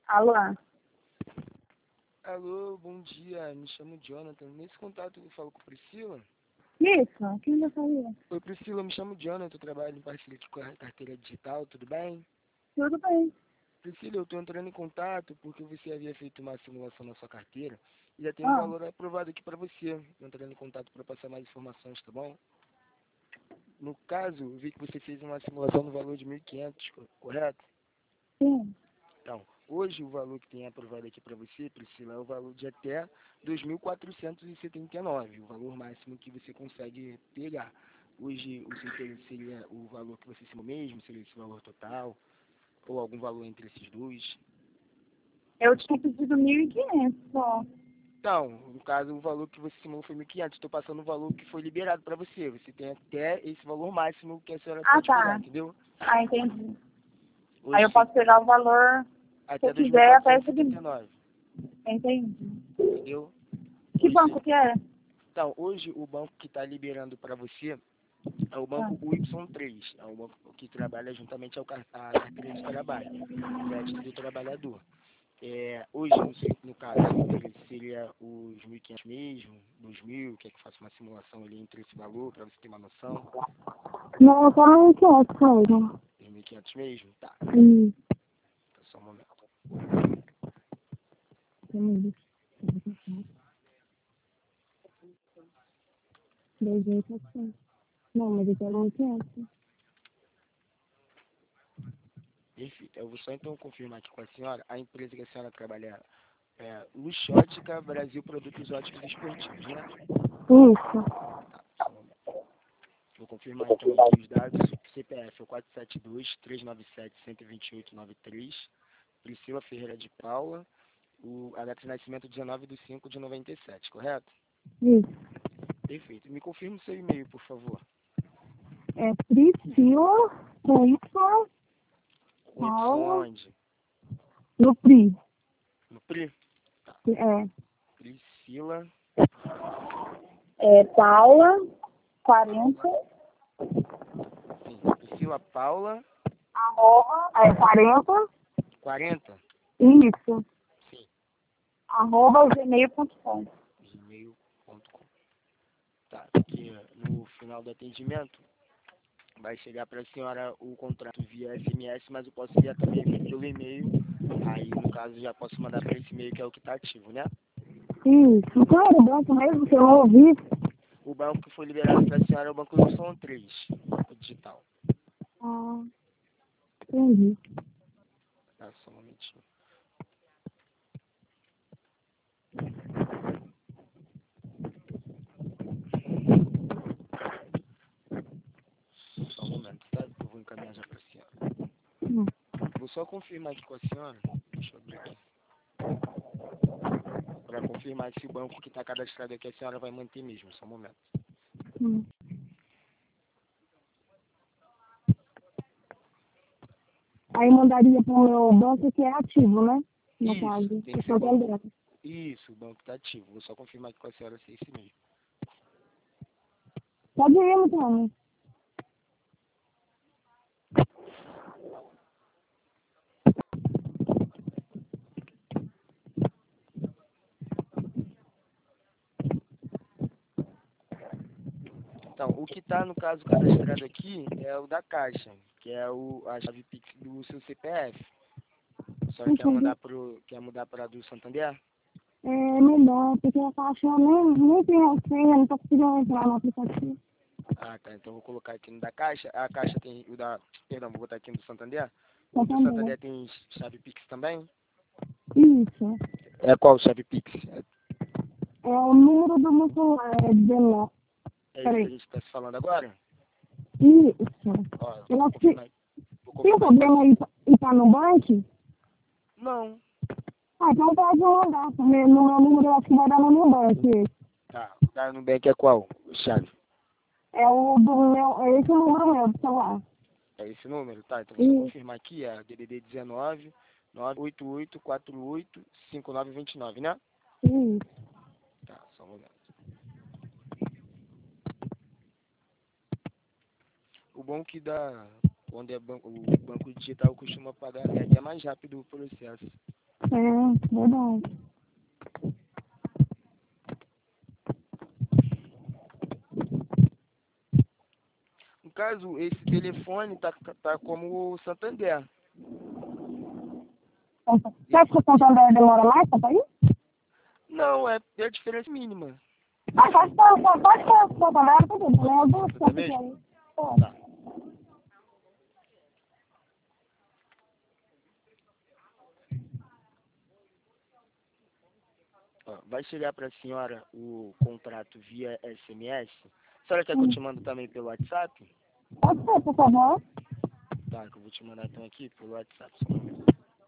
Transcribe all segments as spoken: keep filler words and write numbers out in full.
Alô? Alô, bom dia, me chamo Jonathan. Nesse contato eu falo com Priscila? Isso, quem já sabia? Oi Priscila, me chamo Jonathan, eu trabalho em parceria aqui com a carteira digital, tudo bem? Tudo bem. Priscila, eu estou entrando em contato porque você havia feito uma simulação na sua carteira e já tem um Ah, valor aprovado aqui para você. Estou entrando em contato para passar mais informações, tá bom? No caso, eu vi que você fez uma simulação no valor de mil e quinhentos, co- correto? sim. Então, hoje o valor que tem aprovado aqui para você, Priscila, é o valor de até dois mil quatrocentos e setenta e nove, o valor máximo que você consegue pegar. Hoje o seu interesse seria o valor que você simulou mesmo, seria esse valor total, ou algum valor entre esses dois? Eu tinha pedido mil e quinhentos só. Então, no caso, o valor que você simulou foi mil e quinhentos, estou passando o valor que foi liberado para você. Você tem até esse valor máximo que a senhora Ah, pode pegar, tá. entendeu? Ah, entendi. Aí Hoje eu você posso pegar o valor que até eu quiser até esse limite. dois mil quatrocentos e setenta e nove, Entendi. entendeu? Que Hoje, banco que é? então, hoje o banco que está liberando para você é o Ah, banco U Y três, é o banco que trabalha juntamente ao car- à carteira de trabalho, crédito do trabalhador. É, hoje, no, seu- no caso, seu interesse seria os mil e quinhentos mesmo, dois mil, quer que eu faça uma simulação ali entre esse valor, para você ter uma noção, não, só mil e quinhentos mesmo. os mil e quinhentos mesmo? Tá, Hum. tá só um momento. Dois mil e quatrocentos. Não, mas eu quero mil e quinhentos. Perfeito, eu vou só então confirmar aqui com a senhora, a empresa que a senhora trabalha é Luxótica Brasil Produtos Óticos e Esportivos, né? Isso. Tá, só um momento. Vou confirmar então aqui os dados. C P F é o quatro sete dois, três nove sete, um dois oito nove três. Priscila Ferreira de Paula. O, a data de nascimento dezenove de cinco de noventa e sete, correto? Isso. Perfeito. Me confirme o seu e-mail, por favor. É Priscila com Y, Com Y Paula, onde? no Pri. No Pri? Tá. É. Priscila. É Paula, quarenta, Sim. Priscila Paula. arroba, é quarenta, quarenta? isso, Sim. arroba gmail ponto com. gmail ponto com. Tá. Aqui no final do atendimento vai chegar para a senhora o contrato via S M S, mas eu posso enviar também pelo e-mail. Aí, no caso, já posso mandar para esse e-mail que é o que está ativo, né? Isso, qual era o banco mesmo que eu não ouvi? O banco que foi liberado para a senhora é o Banco Y três, o digital. Ah, entendi. Tá, só um momentinho. Só um momento, tá? Eu vou encaminhar já para a senhora. Hum. Vou só confirmar aqui com a senhora. Deixa eu abrir aqui. Para confirmar se o banco que está cadastrado aqui a senhora vai manter mesmo. Só um momento. Hum. Aí mandaria para o meu banco que é ativo, né? No Isso, caso, tem o que ser o banco. Santander. Isso, o banco está ativo. Vou só confirmar aqui com a senhora se é esse mesmo. Pode ir, então. Então, o que está, no caso, cadastrado aqui é o da Caixa, que é o, a chave Pix do seu C P F. A senhora quer Entendi. mandar pro, quer mudar para a do Santander? É melhor, porque a caixa nem, nem tem a senha, não tô conseguindo entrar no aplicativo. Ah, tá. Então vou colocar aqui no da Caixa. A Caixa tem o da... Perdão, vou botar aqui no do Santander. O do Santander. Santander tem chave Pix também? Isso. É qual chave Pix? É, É o número do meu celular, é dezenove. é isso que a Peraí. gente está se falando agora? Isso. Ó, Eu vou acho que confirmar, vou tem confirmar aqui. problema aí em estar no banco? Não. Ah, então pode mandar. também. No meu número eu acho que vai dar no meu banco. esse. Tá. Tá no banco é qual? Chave. É o do meu, é esse o número meu do celular. É esse número? Tá. Então vou só Isso. confirmar aqui. É D D D dezenove, nove oito oito quatro oito cinco nove dois nove, né? Isso. Tá, só um momento. O bom que dá, quando é banco, o banco digital costuma pagar, é até mais rápido o processo. É, verdade. No caso, esse telefone tá, tá como o Santander. Você acha que o Santander demora mais pra sair? Não, é, é a diferença mínima. Ah, pode ser, pode ser o Santander, tudo bem, né? Eu vou Você mesmo? Pode. Tá. Ó, vai chegar para a senhora o contrato via S M S. A senhora quer que eu te mando também pelo WhatsApp? Pode ser, por favor. Tá, que eu vou te mandar então aqui pelo WhatsApp. Só um minuto.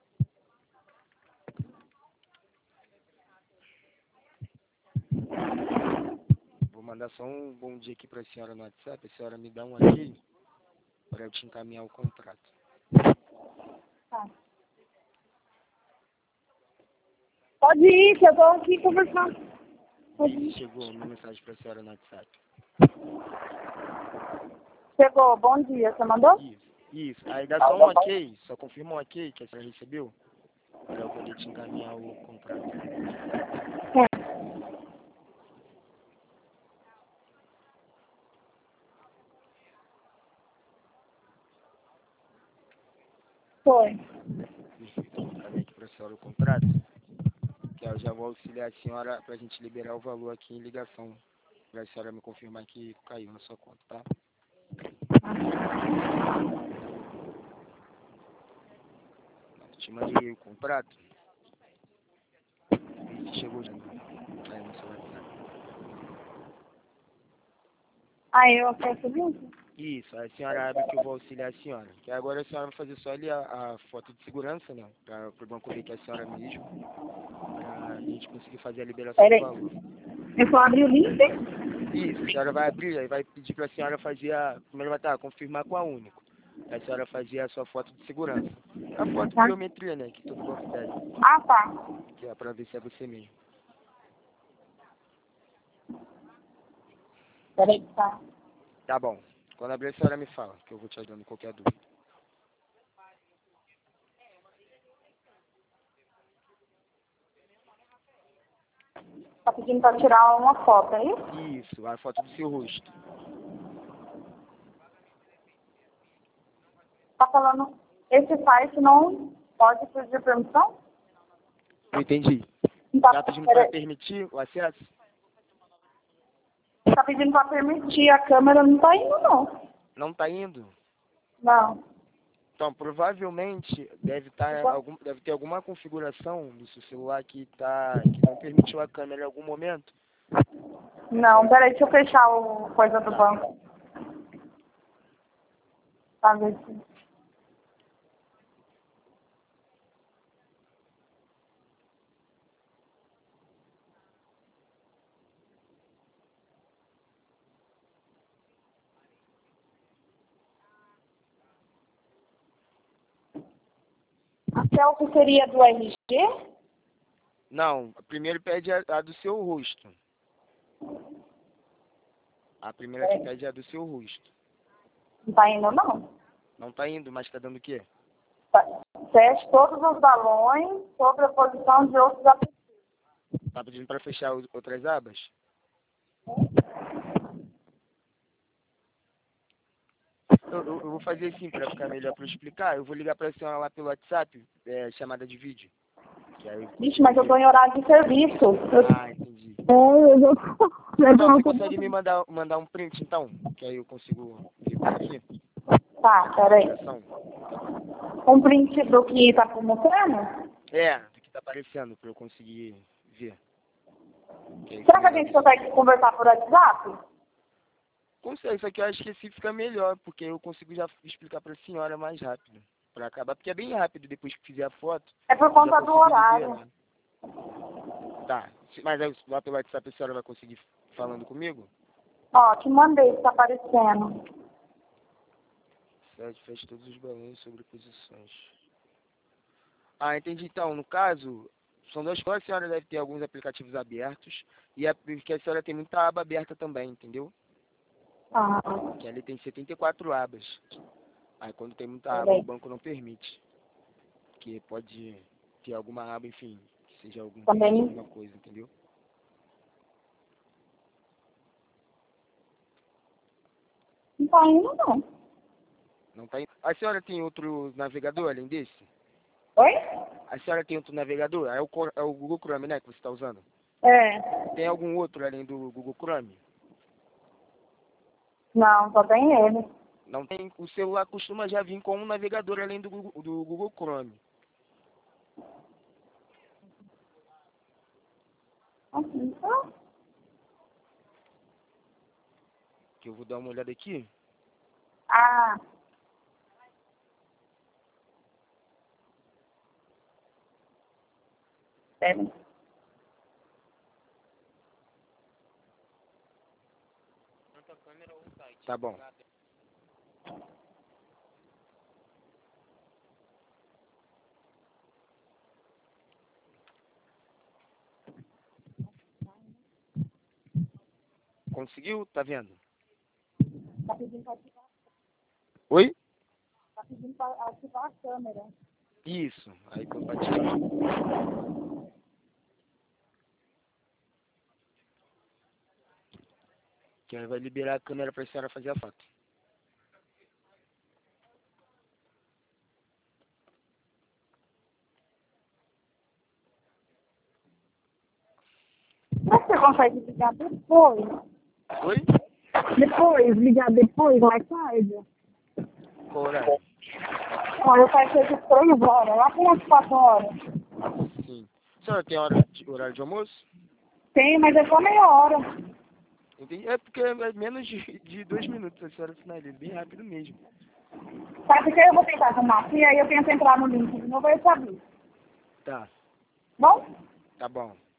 Vou mandar só um bom dia aqui para a senhora no WhatsApp. A senhora me dá um ok para eu te encaminhar o contrato. Tá. Pode ir, que eu tô aqui conversando. Pode ir. Chegou uma mensagem para a senhora no WhatsApp. Chegou, bom dia, você mandou? Isso, isso. Aí dá só um ok, só confirma um ok que a senhora recebeu para eu poder te encaminhar o contrato. É. Foi. Perfeito, eu encaminhei aqui para a senhora o contrato. Que eu já vou auxiliar a senhora para a gente liberar o valor aqui em ligação. Para a senhora me confirmar que caiu na sua conta, tá? Te mandei o contrato. E se chegou já aí no seu WhatsApp. Ah, eu acesso junto? Isso, a senhora abre que eu vou auxiliar a senhora. Que agora a senhora vai fazer só ali a, a foto de segurança, né? Para o banco ver que é a senhora mesmo. Para a gente conseguir fazer a liberação do valor. Eu só abri o link, né? Isso, a senhora vai abrir, aí vai pedir para a senhora fazer a. Primeiro vai estar, confirmar com a Único. Aí a senhora fazer a sua foto de segurança. A foto de Tá. biometria, né? Que todo banco pede. Ah, tá. Que é para ver se é você mesmo. Peraí, tá. Tá bom. Quando abrir a senhora me fala, que eu vou te ajudando qualquer dúvida. Tá pedindo pra tirar uma foto, é isso? Isso, a foto do seu rosto. Tá falando, esse site não pode pedir permissão? Eu entendi. Tá, Tá pedindo peraí. para permitir o acesso? Tá pedindo pra permitir, a câmera não tá indo, não. Não tá indo? Não. Então, provavelmente deve, tá algum, deve ter alguma configuração do seu celular que, tá, que não permitiu a câmera em algum momento. Não, peraí, deixa eu fechar o coisa do Tá. banco. Pra ver se... A selfie seria do R G? Não, primeiro pede a, a do seu rosto. A primeira que pede é a do seu rosto. Não tá indo, não. Não tá indo, mas tá dando o quê? Tá. Feche todos os balões sobre a posição de outros aplicativos. Tá pedindo para fechar o- outras abas? Eu, eu, eu vou fazer assim, para ficar melhor para explicar. Eu vou ligar para a senhora lá pelo WhatsApp, é, chamada de vídeo. Que aí eu Vixe, mas eu tô em horário de serviço. Eu... Ah, entendi. É, eu já... eu Não, já você consegue me mandar, mandar um print então? Que aí eu consigo ver por aqui. Tá, peraí. Ligação. Um print do que tá mostrando? É, do que tá aparecendo, para eu conseguir ver. Que aí Será que a fica gente melhor. consegue conversar por WhatsApp? Consegue, só que eu acho que esse fica melhor, porque eu consigo já explicar para a senhora mais rápido. Para acabar, porque é bem rápido depois que fizer a foto. É por eu conta já do consigo horário. liberar. Tá, se- mas aí, lá pelo WhatsApp a senhora vai conseguir falando comigo? Ó, te mandei, tá aparecendo. Sete, fecha todos os balões sobre posições. Ah, entendi. Então, no caso, são duas coisas. A senhora deve ter alguns aplicativos abertos. E é porque a senhora tem muita aba aberta também, entendeu? Ah, Que ali tem setenta e quatro abas. Aí quando tem muita aba, peraí. o banco não permite. Porque pode ter alguma aba, enfim, que seja algum Também. texto, alguma coisa, entendeu? Não tá indo, não. Não tá indo. A senhora tem outro navegador além desse? Oi? A senhora tem outro navegador? É o, Cor- é o Google Chrome, né, que você está usando? É. Tem algum outro além do Google Chrome? Não, só tem ele. Não tem. O celular costuma já vir com um navegador além do Google, do Google Chrome. Assim, tá? Que eu vou dar uma olhada aqui. Ah, pera. Tá bom. Conseguiu? Tá vendo? Tá pedindo pra ativar, Oi? tá pedindo pra ativar a câmera. Isso. Aí põe pra ativar. Que aí vai liberar a câmera pra senhora fazer a foto. Será que você consegue ligar depois? Oi? Depois, ligar depois, mais tarde? Qual horário? Olha, eu faço isso três horas, lá tem as quatro horas. Sim. A senhora tem hora de, horário de almoço? Tem, mas é só meia hora. Entendi. É porque é menos de, de dois minutos a senhora finaliza. Bem rápido mesmo. Sabe que eu vou tentar arrumar aqui, aí eu tento entrar no link de novo, aí eu te aviso. Tá. Bom? Tá bom.